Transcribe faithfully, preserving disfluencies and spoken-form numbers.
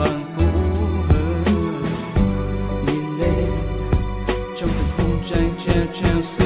vàng cũ hơn, nhìn lên trong từng khung tranh treo treo.